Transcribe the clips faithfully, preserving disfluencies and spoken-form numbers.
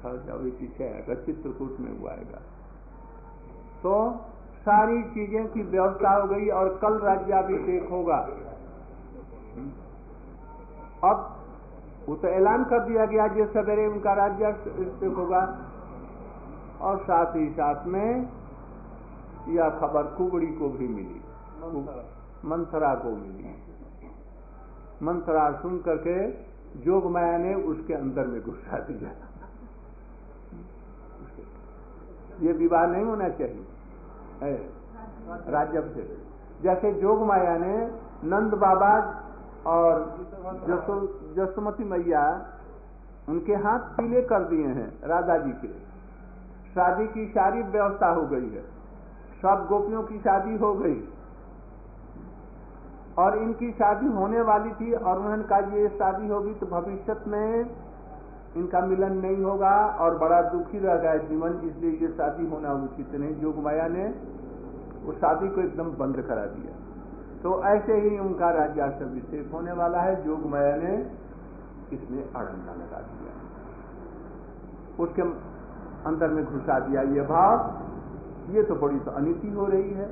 खर्च अभी पीछे आएगा, चित्रकूट में वो आएगा। तो सारी चीजें की व्यवस्था हो गई और कल राज्याभिषेक होगा। अब वो तो ऐलान कर दिया गया जो सवेरे उनका राज्याभिषेक होगा, और साथ ही साथ में यह खबर कुबड़ी को भी मिली, मंथरा को मिली। मंथरा सुन करके जोगमाया ने उसके अंदर में घुसा दिया। ये विवाह नहीं होना चाहिए राज्याभिषेक। जैसे जोगमाया ने नंद बाबा और जसो जसोमती मैया उनके हाथ पीले कर दिए हैं राधा जी के। शादी की सारी व्यवस्था हो गई है, सब गोपियों की शादी हो गई और इनकी शादी होने वाली थी, और उन्होंने कहा ये शादी होगी तो भविष्य में इनका मिलन नहीं होगा और बड़ा दुखी रह गया जीवन, इसलिए ये शादी होना उचित नहीं। जोगमाया ने वो शादी को एकदम बंद करा दिया। तो ऐसे ही उनका राज्याभिषेक होने वाला है। जोगमाया ने इसमें अड़ंगा लगा दिया, उसके अंदर में घुसा दिया ये भाव। ये तो बड़ी तो अनिति हो रही है।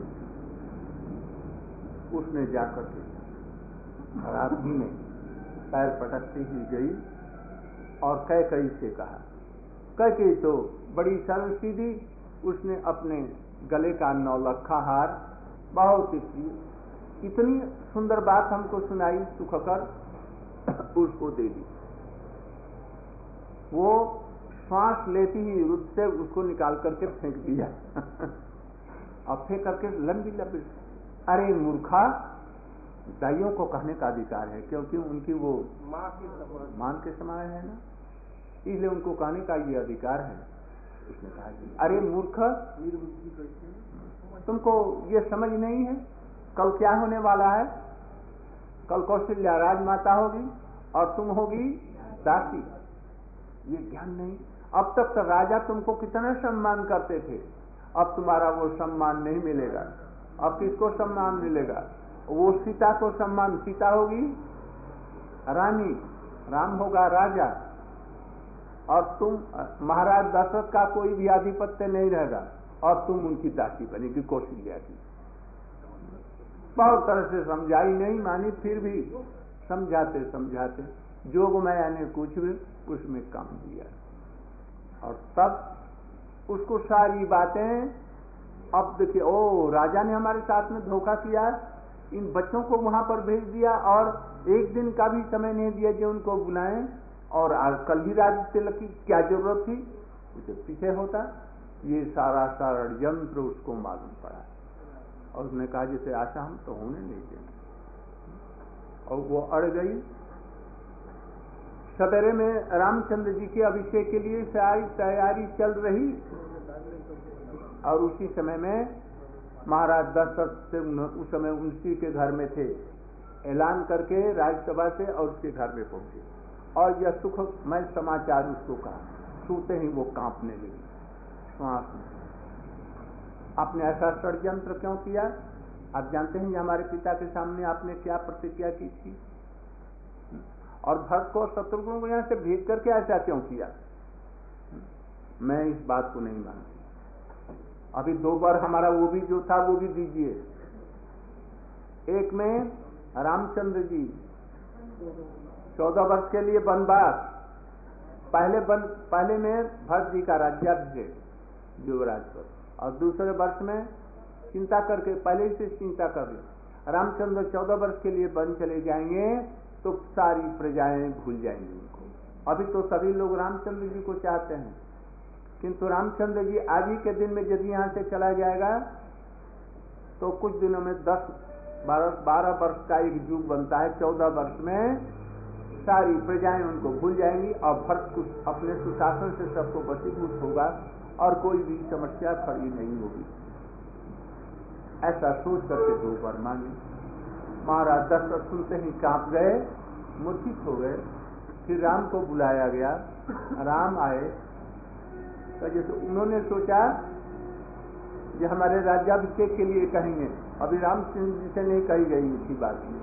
उसने जाकर के रात्रि में पैर पटकती ही गई और कैकेयी से कहा। कैकेयी तो बड़ी सर्व सीधी, उसने अपने गले का नौलखा हार बहुत ही इतनी सुंदर बात हमको सुनाई सुखकर उसको दे दी। वो श्वास लेती ही रुद्र से उसको निकाल करके फेंक दिया और फेंक करके लंबी लंबी। अरे मूर्खा, दाइयों को कहने का अधिकार है क्योंकि उनकी वो मां के समान मां के समान है ना, इसलिए उनको कहने का ये अधिकार है। उसने कहा अरे मूर्ख, तुमको ये समझ नहीं है कल क्या होने वाला है। कल कौशल्या राजमाता होगी और तुम होगी दासी। ये ज्ञान नहीं। अब तक तो राजा तुमको कितना सम्मान करते थे, अब तुम्हारा वो सम्मान नहीं मिलेगा। अब किसको सम्मान मिलेगा? वो सीता को सम्मान, सीता होगी रानी, राम होगा राजा, और तुम महाराज दशरथ का कोई भी आधिपत्य नहीं रहेगा और तुम उनकी दासी बनेगी कौशल्या की। बहुत तरह से समझाई, नहीं मानी, फिर भी समझाते समझाते जोगमाया ने कुछ भी उसमें काम दिया और तब उसको सारी बातें। अब देखिए, ओ राजा ने हमारे साथ में धोखा किया, इन बच्चों को वहां पर भेज दिया और एक दिन का भी समय नहीं दिया जो उनको बुलाएं, और आज कल ही राज तिलक की क्या जरूरत थी, उसे पीछे होता। ये सारा षड्यंत्र उसको मालूम पड़ा और उसने कहा जैसे आशा हम तो होने नहीं देंगे, और वो अड़ गई। सवेरे में रामचंद्र जी के अभिषेक के लिए सारी तैयारी चल रही और उसी समय में महाराज दशरथ से उस समय उसी के घर में थे, ऐलान करके राज्यसभा से और उसके घर में पहुंचे और यह सुखमय समाचार उसको कहा। सुनते ही वो कांपने लगी श्वास में। आपने ऐसा षड्यंत्र क्यों किया? आप जानते हैं हमारे पिता के सामने आपने क्या प्रतिज्ञा की थी, और भरत को शत्रुघ्न को यहां से भेज करके ऐसा क्यों किया? मैं इस बात को नहीं मानती। अभी दो बार हमारा वो भी जो था वो भी दीजिए। एक में रामचंद्र जी चौदह वर्ष के लिए वनवास, पहले बन पहले में भरत जी का राज्याभिषेक युवराज पर, और दूसरे वर्ष में चिंता करके पहले से चिंता कर ले रामचंद्र चौदह वर्ष के लिए वन चले जाएंगे तो सारी प्रजाएं भूल जाएंगी उनको। अभी तो सभी लोग रामचंद्र जी को चाहते हैं, किंतु रामचंद्र जी आज ही के दिन में यदि यहाँ से चला जाएगा तो कुछ दिनों में दस बारह बारह वर्ष का एक युग बनता है। चौदह वर्ष में सारी प्रजाएं उनको भूल जाएंगी और भरत कुछ अपने सुशासन से सबको वशीभूत होगा और कोई भी समस्या खड़ी नहीं होगी। ऐसा सोच करके दो बार मांगे। महाराज दशरथ सुनते ही कांप गए, मूर्छित हो गए। फिर राम को बुलाया गया, राम आए तो जैसे उन्होंने सोचा कि हमारे राज्याभिषेक के लिए कहेंगे, अभी रामचंद्र जी से नहीं कही गई इसी बात में,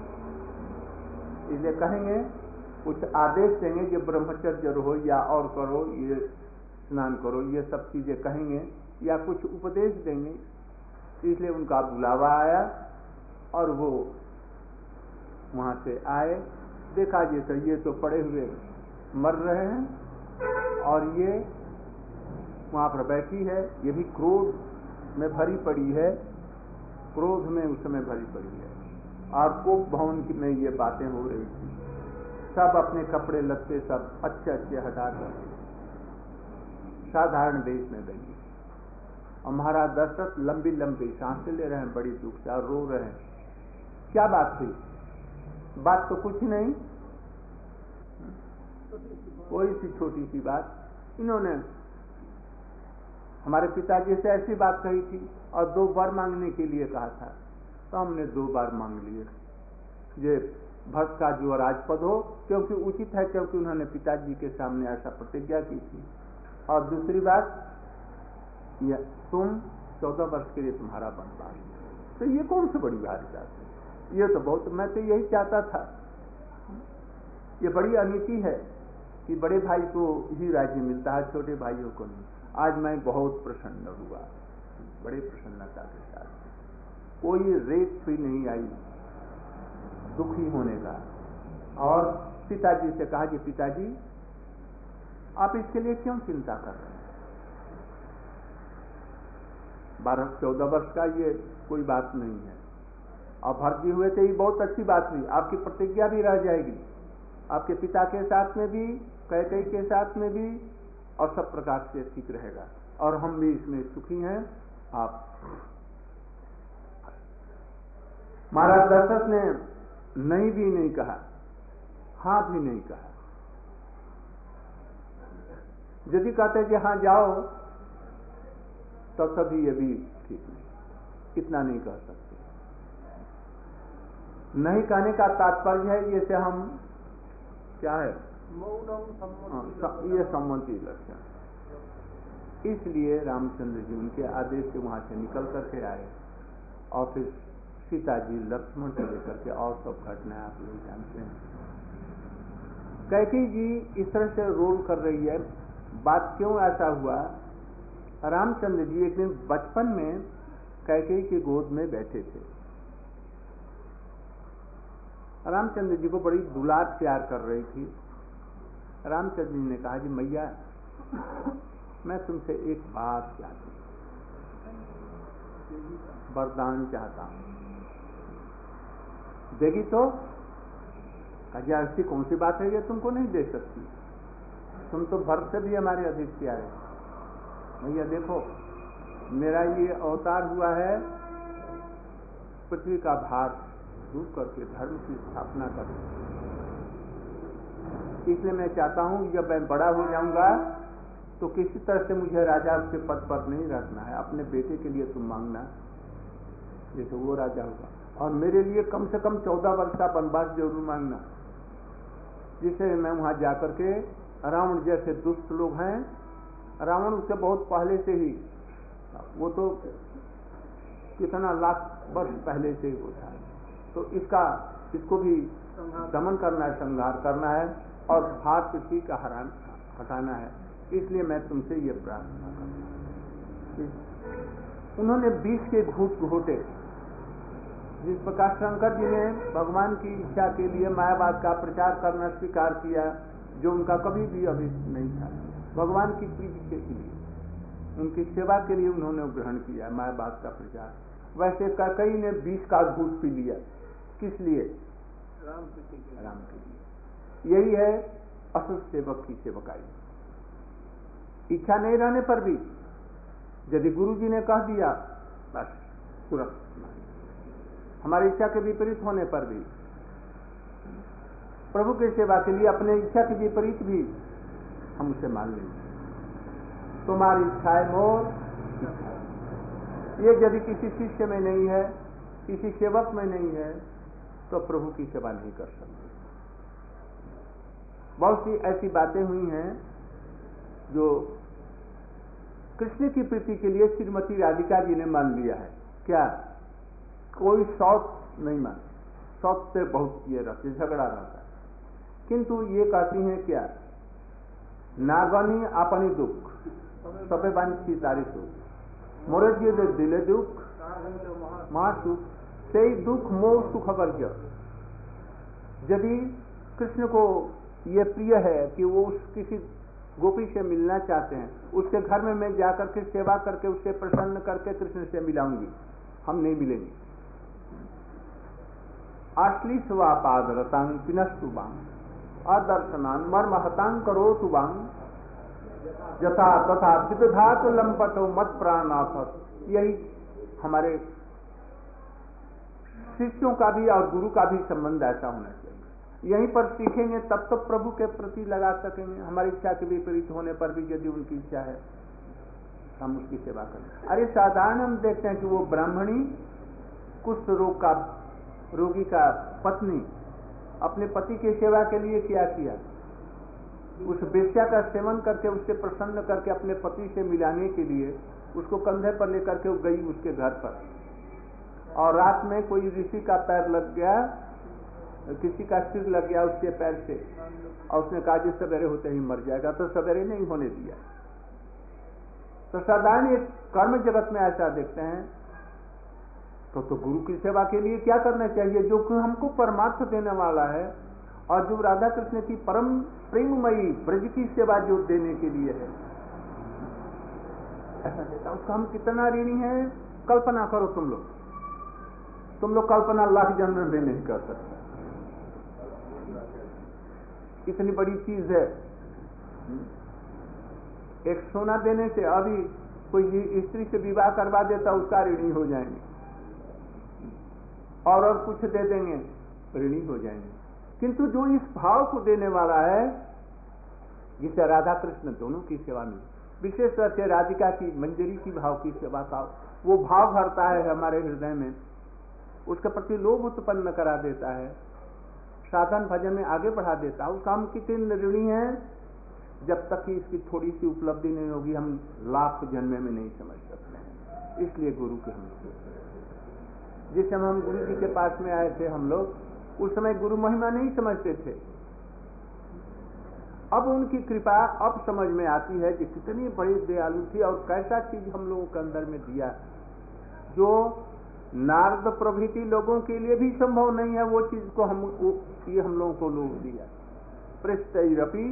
इसलिए कहेंगे कुछ आदेश देंगे कि ब्रह्मचर्य रहो या और करो, ये स्नान करो, ये सब चीजें कहेंगे या कुछ उपदेश देंगे, इसलिए उनका बुलावा आया और वो वहां से आए। देखा ये तो ये तो पड़े हुए मर रहे हैं और ये वहां पर बैठी है, ये भी क्रोध में भरी पड़ी है, क्रोध में उस समय भरी पड़ी है और कोप भवन में ये बातें हो रही थी। सब अपने कपड़े लत्ते सब अच्छे अच्छे हटा कर साधारण वेश में बैठी और महाराज दशरथ लंबी लंबी सांसें ले रहे हैं, बड़ी दुख से और रो रहे हैं। क्या बात थी? बात तो कुछ नहीं, कोई सी छोटी सी बात। इन्होंने हमारे पिताजी से ऐसी बात कही थी और दो बार मांगने के लिए कहा था, तो हमने दो बार मांग लिए। ये भक्त का जो राजपद हो, क्योंकि उचित है, क्योंकि उन्होंने पिताजी के सामने ऐसा प्रतिज्ञा की थी। और दूसरी बात, ये तुम चौदह वर्ष के लिए तुम्हारा वनवास, तो ये कौन सी बड़ी बात है? ये तो बहुत, मैं तो यही चाहता था। ये बड़ी अनीति है कि बड़े भाई को ही राज्य मिलता है, छोटे भाइयों को नहीं। आज मैं बहुत प्रसन्न हुआ, बड़े प्रसन्नता के साथ, कोई रेत भी नहीं आई दुखी होने का। और पिताजी से कहा कि पिताजी आप इसके लिए क्यों चिंता कर रहे हैं? बारह चौदह वर्ष का ये कोई बात नहीं है। और भर्ती हुए थे, ये बहुत अच्छी बात हुई, आपकी प्रतिज्ञा भी रह जाएगी, आपके पिता के साथ में भी, कैकेयी के साथ में भी, और सब प्रकार से ठीक रहेगा और हम भी इसमें सुखी हैं। आप महाराज दशरथ ने नहीं भी नहीं कहा, हाँ भी नहीं कहा। यदि कहते कि हाँ जाओ, तो तभी ये भी ठीक नहीं, इतना नहीं कह सकते। नहीं कहने का तात्पर्य है, ये से हम क्या है, ये सम्मति लक्षण। इसलिए रामचंद्र जी उनके आदेश से वहां से निकल करके आए और फिर सीता जी लक्ष्मण को लेकर के, और सब घटनाएं आप लोग जानते हैं। कैकेयी जी इस तरह से रोल कर रही है। बात क्यों ऐसा हुआ? रामचंद्र जी एक दिन बचपन में कैकेयी की गोद में बैठे थे। रामचंद्र जी को बड़ी दुलार प्यार कर रही थी। रामचंद्र जी ने कहा कि मैया, मैं तुमसे एक बात चाहती हूं, वरदान चाहता हूं, देगी तो? कहा ऐसी कौन सी बात है, ये तुमको नहीं दे सकती, तुम तो भरत से भी हमारे अधिक प्यारे। भैया देखो, मेरा ये अवतार हुआ है पृथ्वी का भार दूर करके धर्म की स्थापना करूं, इसलिए मैं चाहता हूं जब मैं बड़ा हो जाऊंगा तो किसी तरह से मुझे राजा के पद पर नहीं रखना है। अपने बेटे के लिए तुम मांगना, जैसे वो राजा होगा, और मेरे लिए कम से कम चौदह वर्ष का वनवास जरूर मांगना, जिससे मैं वहां जाकर के, रावण जैसे दुष्ट लोग हैं, रावण उससे बहुत पहले से ही, वो तो कितना लाख वर्ष पहले से ही होता है, तो इसका इसको भी दमन करना है, संहार करना है और भार पृथ्वी का हरान हटाना है। इसलिए मैं तुमसे ये प्रार्थना करता हूं। उन्होंने बीस के घूट घोटे, जिस प्रकार शंकर जी ने भगवान की इच्छा के लिए मायावाद का प्रचार करना स्वीकार किया, जो उनका कभी भी अभिष्ट नहीं था, भगवान की प्रीति के लिए, उनकी सेवा के लिए उन्होंने ग्रहण किया मायावाद का प्रचार। वैसे कैकेयी ने बीस का घूट पी लिया, किस लिए? राम के राम के लिए। यही है असल सेवक की सेवकाई। इच्छा नहीं रहने पर भी, यदि गुरु जी ने कह दिया, बस तुरंत, हमारी इच्छा के विपरीत होने पर भी, प्रभु की सेवा के लिए अपने इच्छा के विपरीत भी हम उसे मान लेंगे। तुम्हारी इच्छा है मोर इच्छा। ये यदि किसी शिष्य में नहीं है, किसी सेवक में नहीं है, तो प्रभु की सेवा नहीं कर सकते। बहुत सी ऐसी बातें हुई हैं जो कृष्ण की प्रीति के लिए श्रीमती राधिका जी ने मान लिया है। क्या? कोई शौक नहीं मान, शौक से बहुत ये रहते, झगड़ा रहता है, किंतु ये कहती हैं क्या? नागनी अपनी दुख सबे बांछी तारी सुख मोरे जिए दिले दुख महासुख से ही दुख मोह सुख वर्ग। यदि कृष्ण को ये प्रिय है कि वो उस किसी गोपी से मिलना चाहते हैं, उसके घर में मैं जाकर के सेवा करके उससे प्रसन्न करके कृष्ण से मिलाऊंगी, हम नहीं मिलेंगे। आश्लीषवा पाद रतांग पिनस्तु बांग अदर्शनान मर्म हतांग करो तु बांग यथा तथा विदधात लंपटो मत प्राणाथ। यही हमारे शिष्यों का भी और गुरु का भी संबंध ऐसा होना चाहिए। यहीं पर सीखेंगे तब तो प्रभु के प्रति लगा सकेंगे। हमारी इच्छा के विपरीत होने पर भी यदि उनकी इच्छा है हम उसकी सेवा करें। अरे साधारण हम देखते हैं कि वो ब्राह्मणी कुष्ठ रोग का रोगी का पत्नी अपने पति की सेवा के लिए क्या किया, उस वेश्या का सेवन करके उससे प्रसन्न करके अपने पति से मिलाने के लिए उसको कंधे पर लेकर के वो गई उसके घर पर, और रात में कोई ऋषि का पैर लग गया, किसी का सिर लग गया उसके पैर से, और उसने कहा जी सवेरे होते ही मर जाएगा, तो सवेरे नहीं होने दिया। तो साधारण एक कर्म जगत में ऐसा देखते हैं। तो तो गुरु की सेवा के लिए क्या करना चाहिए, जो कि हमको परमार्थ देने वाला है, और जो राधा कृष्ण की परम प्रेममयी ब्रज की सेवा जो देने के लिए है, ऐसा देता उसका हम कितना ऋणी है। कल्पना करो तुम लोग, तुम लोग कल्पना लाख जन्म में नहीं कर सकते, इतनी बड़ी चीज है। एक सोना देने से अभी कोई स्त्री से विवाह करवा देता उसका ऋणी हो जाएंगे, और और कुछ दे देंगे ऋणी हो जाएंगे। किंतु जो इस भाव को देने वाला है, जिसे राधा कृष्ण दोनों की सेवा में, विशेष रूप से राधिका की मंजरी की भाव की सेवा का वो भाव भरता है हमारे हृदय में, उसके प्रति लोभ उत्पन्न करा देता है, साधन भजन में आगे बढ़ा देता है। उसका हम कितने ऋणी हैं, जब तक कि इसकी थोड़ी सी उपलब्धि नहीं होगी हम लाख जन्म में नहीं समझ सकते हैं। इसलिए गुरु के हम जिस समय हम गुरु जी के पास में आए थे हम लोग, उस समय गुरु महिमा नहीं समझते थे। अब उनकी कृपा अब समझ में आती है कि कितनी बड़ी दयालु थी और कैसा चीज हम लोगों के अंदर में दिया, जो नारद प्रभृति लोगों के लिए भी संभव नहीं है। वो चीज को हम ये हम लोगों को लोग दिया, पृष्ठरपी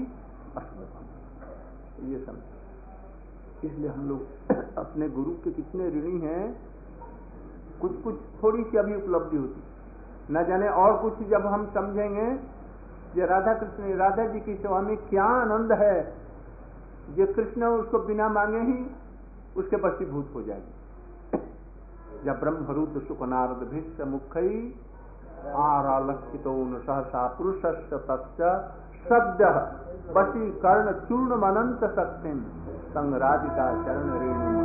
ये समझ। इसलिए हम लोग अपने गुरु के कितने ऋणी हैं। कुछ कुछ थोड़ी सी अभी उपलब्धि होती, न जाने और कुछ जब हम समझेंगे ये राधा कृष्ण राधा जी की सेवा में क्या आनंद है, ये कृष्ण उसको बिना मांगे ही उसके वशीभूत हो जाएंगे। जब ब्रह्म रुद्र सुख नारद भीष्म मुखई आरालक्षितो न सहसा पुरुष सद्य वशी कर्ण चूर्ण मनंत सत्यम संग राधिका चरण रेणु।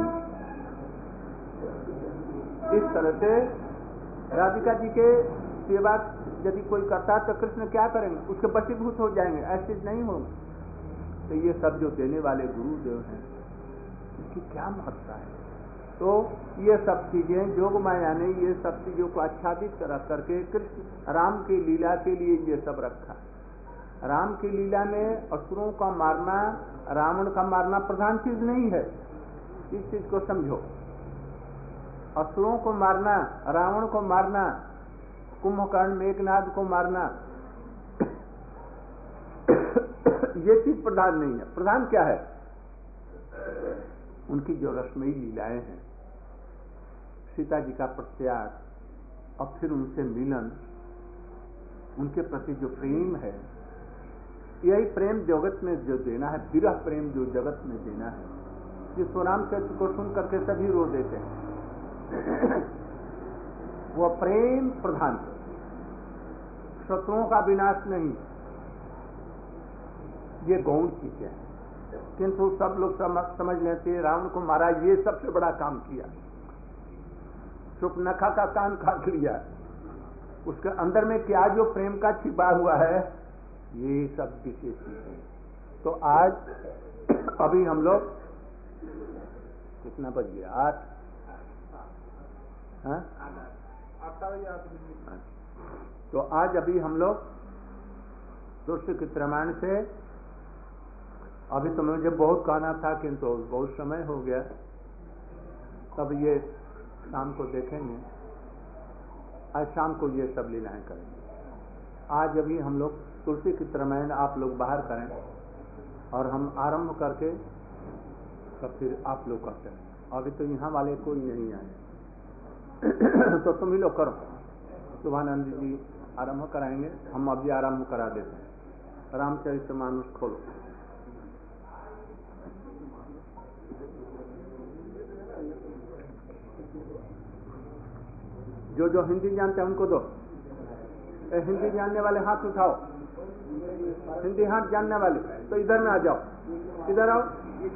इस तरह से राधिका जी के सेवा यदि कोई करता है तो कृष्ण क्या करेंगे, उसके वशीभूत हो जाएंगे, ऐसे नहीं होंगे। तो ये सब जो देने वाले गुरुदेव हैं इसकी क्या महत्ता है। तो ये सब चीजें योग माया ने ये सब चीजों को आच्छादित रख करके कृष्ण राम की लीला के लिए ये सब रखा। राम की लीला में असुरों का मारना, रावण का मारना प्रधान चीज नहीं है, इस चीज को समझो। असुरों को मारना, रावण को मारना, कुंभकर्ण मेघनाद को मारना ये चीज प्रधान नहीं है। प्रधान क्या है, उनकी जो रसमयी लीलाएं हैं, सीता जी का प्रत्याग और फिर उनसे मिलन, उनके प्रति जो प्रेम है, यही प्रेम जगत में जो देना है, विरह प्रेम जो जगत में देना है, जिस राम चरित्र को सुन करके सभी रो देते हैं, वो प्रेम प्रधान, शत्रुओं का विनाश नहीं, ये गौण चीजें हैं। किंतु सब लोग समझ समझ लेते हैं रावण को मारा ये सबसे बड़ा काम किया, सुपनखा का कान काट लिया, उसके अंदर में क्या जो प्रेम का छिपा हुआ है, ये सब विशेष चीजें। तो आज अभी हम लोग कितना बज गया, आठ हाँ? तो आज अभी हम लोग तुलसी के प्रमाण से अभी तो मुझे बहुत कहना था किंतु तो बहुत समय हो गया, तब ये शाम को देखेंगे। आज शाम को ये सब लीलाएं करेंगे। आज अभी हम लोग तुलसी की तरह आप लोग बाहर करें और हम आरंभ करके तब फिर आप लोग करते हैं। अभी तो यहाँ वाले कोई नहीं आए तो तुम ही लोग करो। शुभानंद जी आरंभ कराएंगे, हम अभी आरंभ करा देते हैं। रामचरितमानस खोलो। जो जो हिंदी जानते हैं उनको दो। ए, हिंदी जानने वाले हाथ उठाओ। हिंदी हाथ जानने वाले तो इधर में आ जाओ, इधर आओ,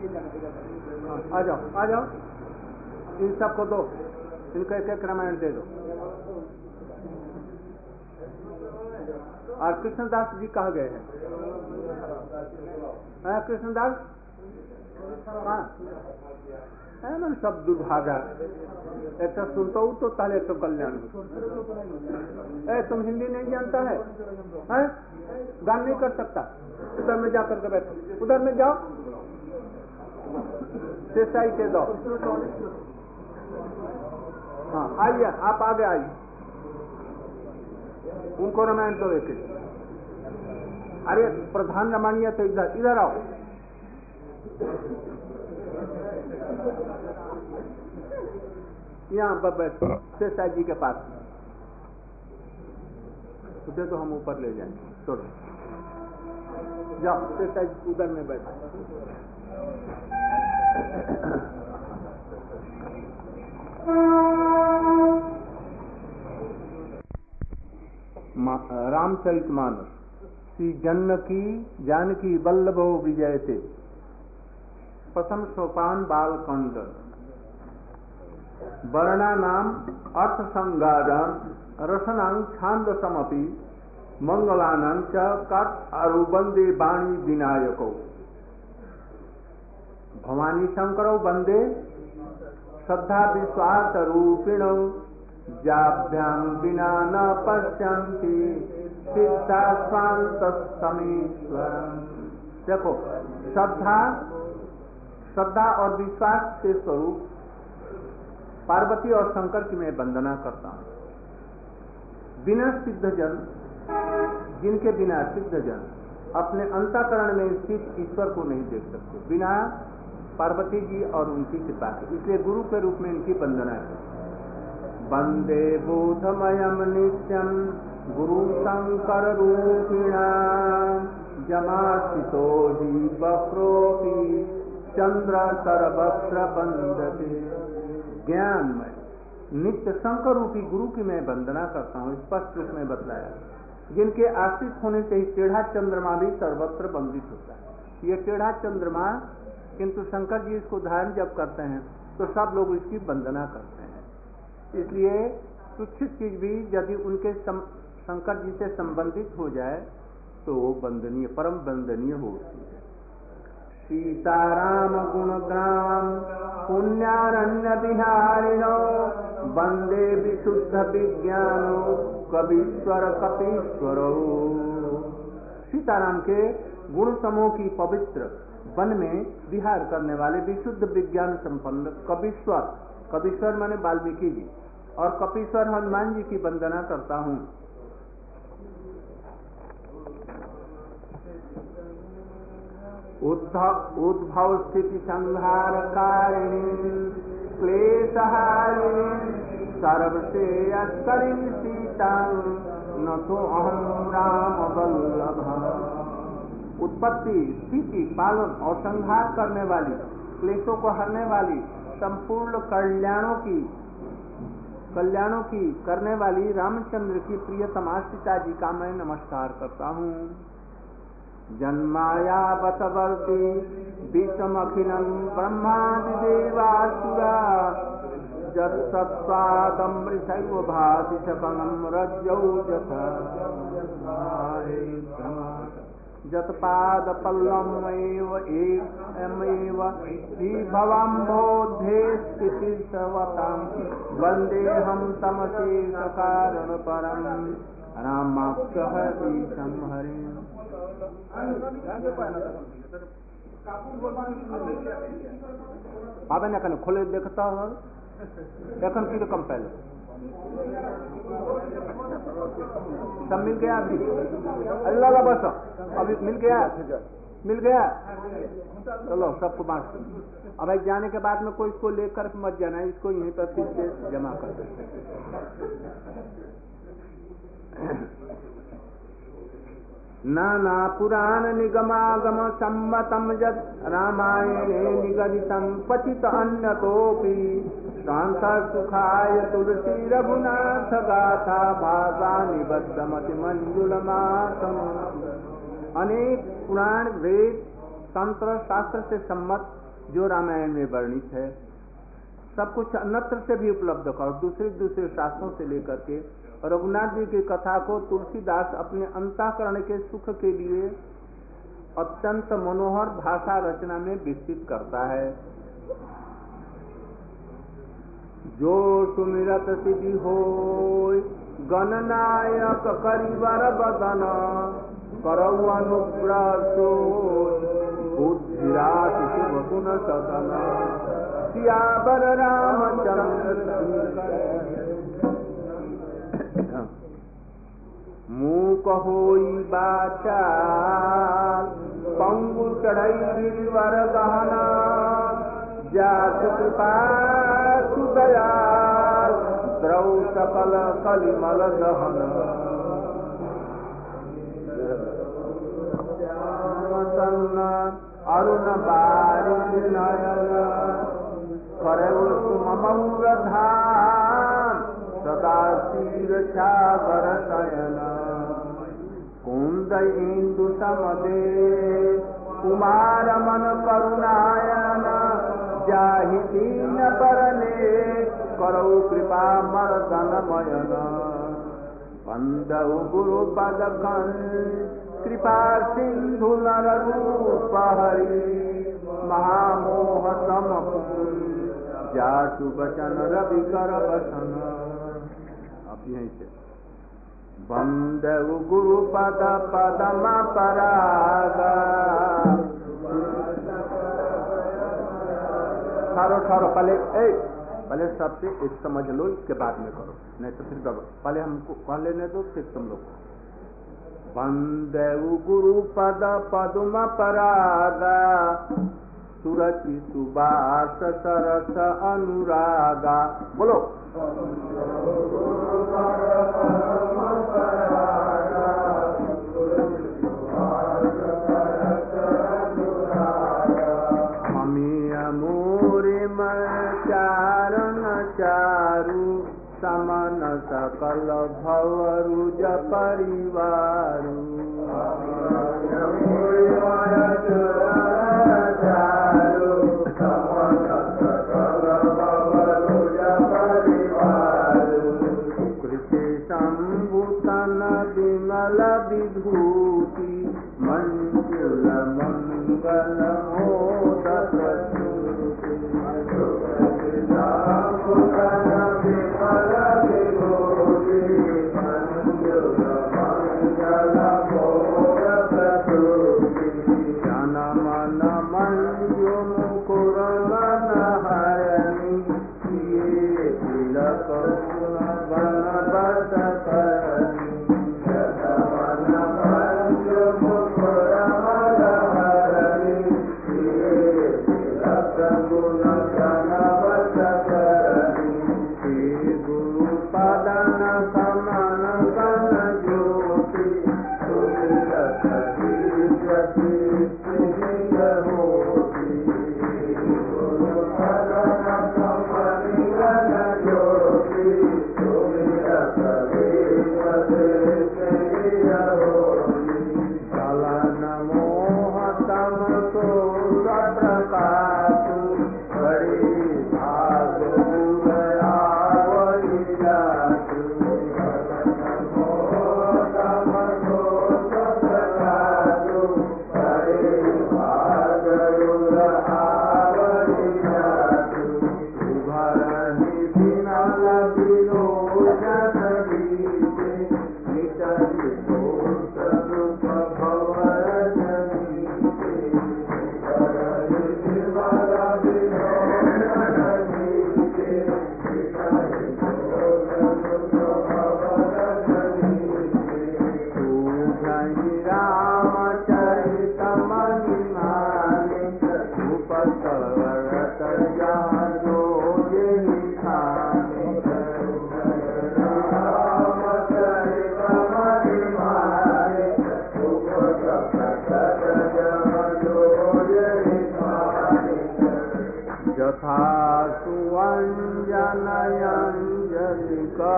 आ जाओ आ जाओ। इन सबको दो, इनको एक एक रामायण दे दो। और कृष्णदास जी कहाँ गए हैं? कृष्णदास हाँ मैंने सब दुर्भागा। एक तो सुनता हूँ तो पहले तो कल्याण। ए तुम हिंदी नहीं जानता है, है? गान नहीं कर सकता? उधर में जाकर के बैठो, उधर में जाओ, शेषाई के दो। हाँ आइए, आप आगे आइए, उनको रामायण तो देखे। अरे प्रधान रामायण तो इधर इधर आओ। यहाँ पर बैठो शेषाई जी के पास। उधर तो हम ऊपर ले जाएंगे, छोड़ो जाओ। शेषाई उधर में बैठो। रामचरितमानस श्री जानकी जानकी वल्लभो विजयते प्रथम सोपान बालकांड वर्णानाम अर्थ संगादन रसनां छांदसमपि मंगलानां च कट अरु वंदे वाणी विनायको भवानी शंकरो वंदे श्रद्धा विश्वास रूपिणो जाभ्याम विना न पश्यन्ति सिद्धा स्वांत समीश्वरम्। देखो, श्रद्धा श्रद्धा और विश्वास के स्वरूप पार्वती और शंकर की मैं वंदना करता हूँ। बिना सिद्ध जन, जिनके बिना सिद्ध जन अपने अंतःकरण में स्थित ईश्वर को नहीं देख सकते, बिना पार्वती जी और उनकी कृपा के, इसलिए गुरु के रूप में इनकी वंदना है। वंदे बोधमयम नित्यम गुरु शंकर रूपिणा जमासितो ही वक्रोपी चंद्र सर्वत्र वंदते। ज्ञानमय नित्य शंकर रूपी गुरु की मैं वंदना करता हूँ। स्पष्ट रूप में बतलाया, जिनके आश्रित होने से ही टेढ़ा चंद्रमा भी सर्वत्र वंदित होता है। ये टेढ़ा चंद्रमा, किंतु शंकर जी इसको धारण जब करते हैं तो सब लोग इसकी वंदना करते हैं। इसलिए तुच्छित चीज भी यदि उनके शंकर जी से संबंधित हो जाए तो वो वंदनीय, परम वंदनीय होती है। सीताराम गुणग्राम पुण्यारण्य बिहारिणो वंदे विशुद्ध विज्ञानो कवीश्वर कपीश्वरो। सीताराम के गुण समूह की पवित्र वन में विहार करने वाले विशुद्ध विज्ञान संपन्न कवीश्वर, कवीश्वर माने वाल्मीकि जी, और कपीश्वर हनुमान जी की वंदना करता हूँ। उद्भव स्थिति संहार कारिणी क्लेशहारिणी सर्वश्रेयस्करीं सीतां नतो अहं राम वल्लभ। उत्पत्ति, स्थिति, पालन और संहार करने वाली, क्लेशों को हरने वाली, संपूर्ण कल्याणों की कल्याणों की करने वाली रामचंद्र की प्रियतमा सीता जी का मैं नमस्कार करता हूँ। जन्माया बसवर्ती विषमखिलं ब्रह्मादि देवासुरा जत्सत्स्वादमृतैव भाति सकलं रज्जौ यथा जत्पादपल्लवमेव एवमेव विभवाम्भोधे स्थितिर्षवतां वन्देऽहं तमशेषकारणपरं रामाख्यः ईशं हरिम्। आबे ना कने खोले देखता हो देखन की रकम पहले सब मिल गया अभी अल्लाह का बस अभी मिल गया मिल गया चलो सबको बांट अब एक जाने के बाद में कोई इसको लेकर मत जाना इसको यहीं पर फिर से जमा कर दे नाना पुराण निगमागम सम्मतम यद रामायणे निगदितं पतित अन्यतोपि सांसद सुखाय तुलसी रघुनाथ गाथा भाषा निबद्धमति मंजुलमासम। अनेक पुराण वेद तंत्र शास्त्र से सम्मत जो रामायण में वर्णित है सब कुछ अन्यत्र से भी उपलब्ध करो दूसरे दूसरे शास्त्रों से लेकर के रघुनाथ जी की कथा को तुलसीदास अपने अंतःकरण के सुख के लिए अत्यंत मनोहर भाषा रचना में विकसित करता है। जो सुमिरत सिद्धि होय गणनायक करिवर बदन करौ अनुग्रसो बुद्धिराशि शुभ गुण सदन सियावर रामचंद्र मूक होई बाचाल पंगु चढ़ई गिरिवर गहना जात कृपा सुदयाल द्रौ सकल कलिमल दहन अरुण बारिश नयन करौ सुममौरधाम सदा तीर छागर शयन कुंद इंदु समदे कुमार मन करुणायन जाहि दीन बरने करौ कृपा मर्दन मयन बंदौ गुरु पद कृपा सिंधु नर रूप हरि महामोह सम जासु बचन रवि कर बसन। अब यहीं से बंदौ गुरु पद पदम परागा ठारो ठारो पहले ए पहले सबसे एक समझ लो इसके बाद में करो नहीं तो फिर गड़बड़ पहले हमको पढ़ लेने दो फिर तुम लोग बंदौ गुरु पद पदम परागा सुरचि सुबास सरस अनुरागा बोलो अमिया मोरे मन चारण चारु समन सकल भवरुज परिवारु शंभुतन विमल विभूति मंजुल मंगल मोदक जन मन मंजु मुकुर मन हरणी किए तिलक बन बस करनी मन मंजु मुकुर मन हरणी किए तिलक गुण बन बस करनी श्री गुरु पदन समन बन ज्योति सुमिरत जति रामचरित महिमाने उपसरत जहाँ जो ये निधाने। रामचरित महिमाने उपसरत जहाँ जो ये निधाने। यथा सुअञ्जनयञ्जलिका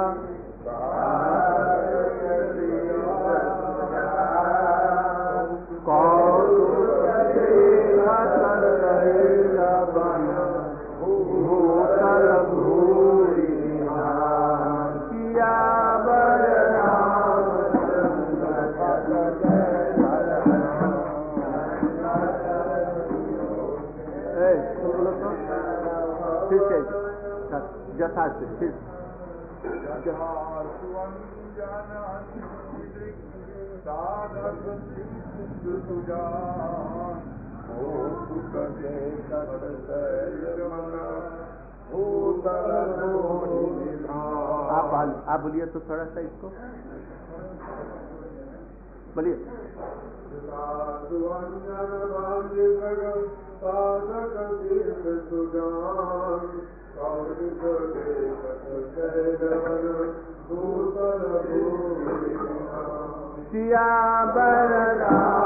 भूतल भूरि किया जथा से फिर आप आप बोलिए तो थोड़ा सा इसको बोलिए। सियावर